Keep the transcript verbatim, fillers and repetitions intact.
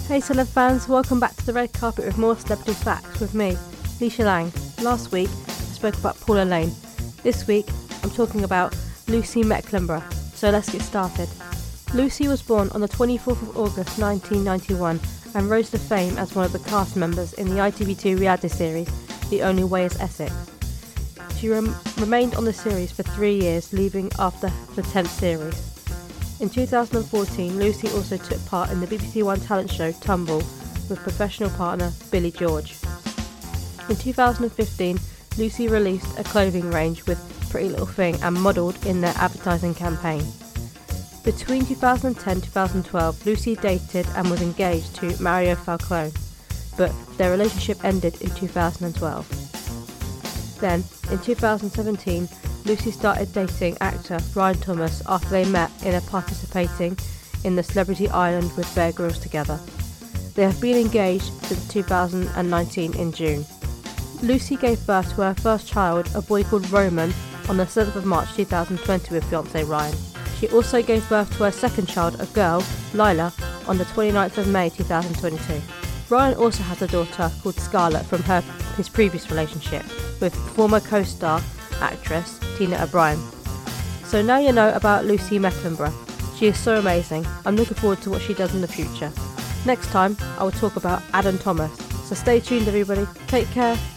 Hey celeb fans, welcome back to the red carpet with more celebrity facts with me, Leisha Lang. Last week I spoke about Paula Lane. This week I'm talking about Lucy Mecklenburgh. So let's get started. Lucy was born on the twenty-fourth of August nineteen ninety-one and rose to fame as one of the cast members in the I T V two reality series The Only Way is Essex. She rem- remained on the series for three years, leaving after the tenth series. In two thousand fourteen, Lucy also took part in the B B C One talent show Tumble with professional partner Billy George. In two thousand fifteen, Lucy released a clothing range with Pretty Little Thing and modelled in their advertising campaign. Between two thousand ten and two thousand twelve, Lucy dated and was engaged to Mario Falcone, but their relationship ended in two thousand twelve. Then, in two thousand seventeen, Lucy started dating actor Ryan Thomas after they met in a participating in the Celebrity Island with Bear Grylls together. They have been engaged since two thousand nineteen in June. Lucy gave birth to her first child, a boy called Roman, on the seventh of March two thousand twenty with fiancé Ryan. She also gave birth to her second child, a girl, Lila, on the twenty-ninth of May two thousand twenty-two. Ryan also has a daughter called Scarlett from her his previous relationship with former co-star actress Tina O'Brien. So now you know about Lucy Mecklenburgh. She is so amazing. I'm looking forward to what she does in the future. Next time I will talk about Adam Thomas. So stay tuned everybody. Take care.